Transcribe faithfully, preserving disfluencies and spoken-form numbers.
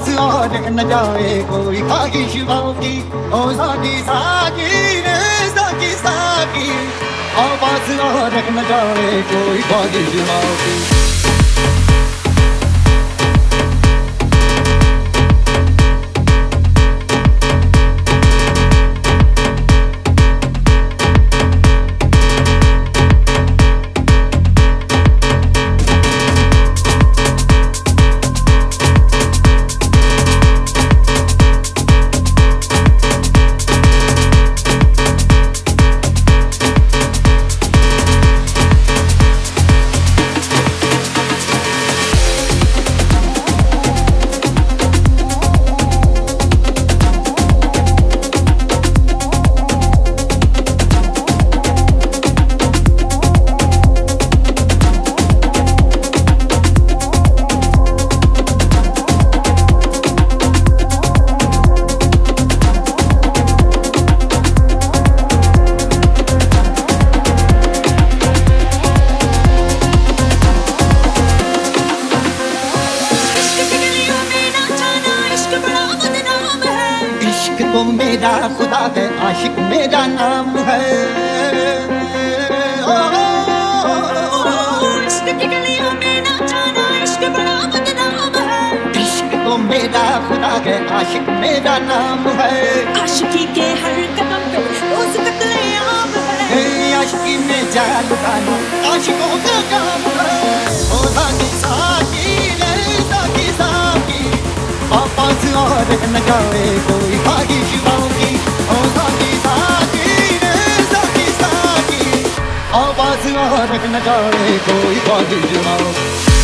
आवाज और न जाए कोई ख्वाहिश की, ओ साकी साकी रे साकी साकी, आवाज और न जाए कोई ख्वाहिश की। तो मेरा खुदा है, आशिक मेरा नाम है। इश्क की गलियों में ना जाना, इश्क बड़ा बदनाम है। इश्क तो मेरा खुदा है, आशिक मेरा नाम है। आशिकी के हर कदम पे रोज कत्लेआम है। आशिकी में जान डालो, आशिकों का काम है। ओ साकी साकी रे साकी साकी, आवाज और न जाए कोई ख्वाहिश की, ओ साकी साकी रे साकी साकी, आवाज और न जाए कोई ख्वाहिश की।